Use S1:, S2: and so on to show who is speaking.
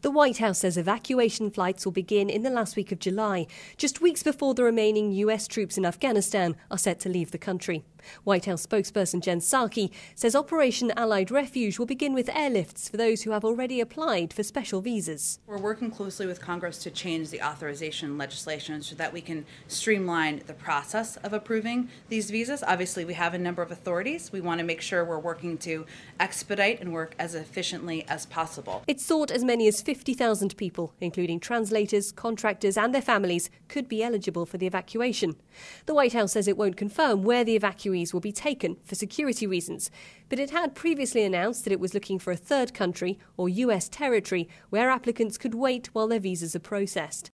S1: The White House says evacuation flights will begin in the last week of July, just weeks before the remaining US troops in Afghanistan are set to leave the country. White House spokesperson Jen Psaki says Operation Allied Refuge will begin with airlifts for those who have already applied for special visas.
S2: We're working closely with Congress to change the authorization legislation so that we can streamline the process of approving these visas. Obviously, we have a number of authorities. We want to make sure we're working to expedite and work as efficiently as possible.
S1: It's thought as many as 50,000 people, including translators, contractors and their families, could be eligible for the evacuation. The White House says it won't confirm where the evacuees will be taken for security reasons, but it had previously announced that it was looking for a third country or US territory where applicants could wait while their visas are processed.